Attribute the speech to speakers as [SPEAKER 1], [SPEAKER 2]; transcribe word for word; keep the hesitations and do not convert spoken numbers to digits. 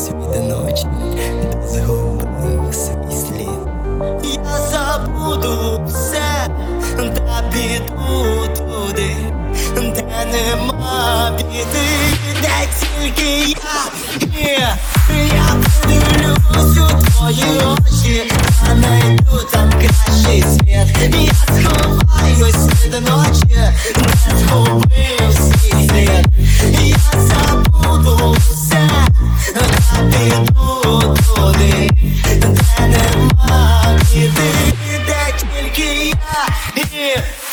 [SPEAKER 1] від ночі, де згубив свій слід. Я забуду все, та піду туди, де нема біди, де тільки я є. Я подивлюсь у твої очі, а найду там кращий світ. Я сховаюсь від ночі, де згубив свій слід. Я забуду все, та піду туди, де нема біди, де тільки я є.